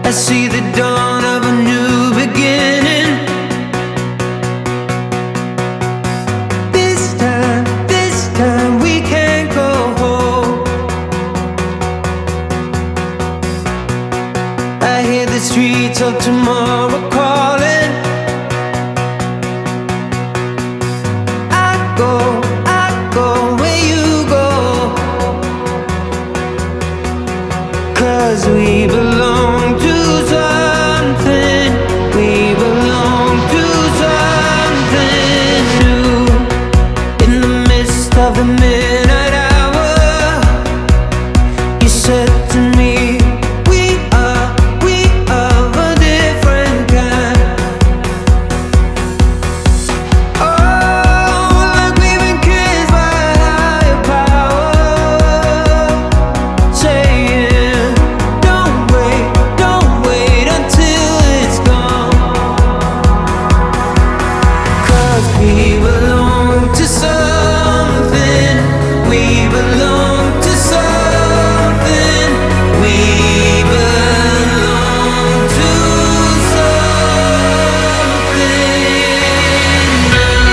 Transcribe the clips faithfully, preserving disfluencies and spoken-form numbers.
I see the dawn of a new beginning. This time, this time we can't go home. I hear the streets of tomorrow calling. I go, I go where you go, 'cause we belong to something. We belong to something new. In the midst of the midnight hour, you said to me, we are, we are a different kind. Oh, like we've been kissed by a higher power, saying, don't wait, don't wait until it's gone. 'Cause we belong to something. We belong to something. We belong to something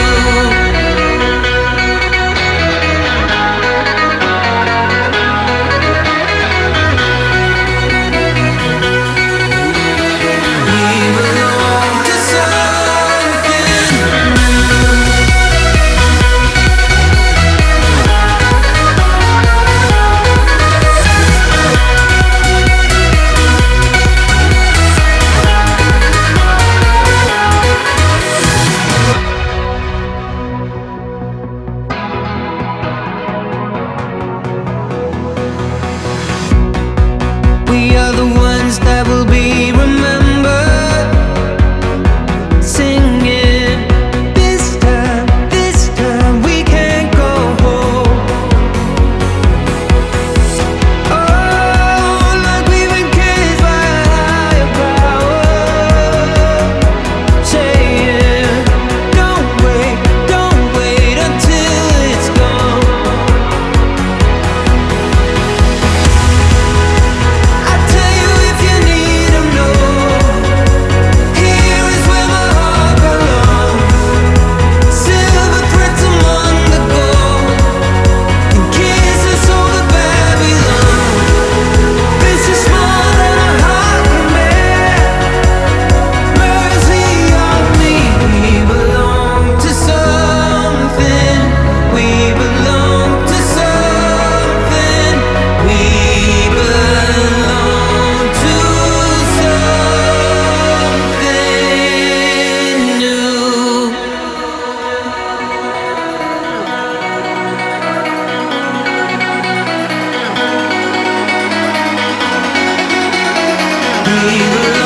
new. We belong to something We are the ones that will be remembered, singing. This time, this time we can't go home. Oh, like we've been kissed by a higher power, saying, don't wait, don't wait until it's gone. I tell you if you need to know, here is where my heart belongs. Silver threads among the gold, and kisses all the Babylon. This is more than a heart can bear. Mercy on me. We belong to something. We belong to something. We belong to something new. We belong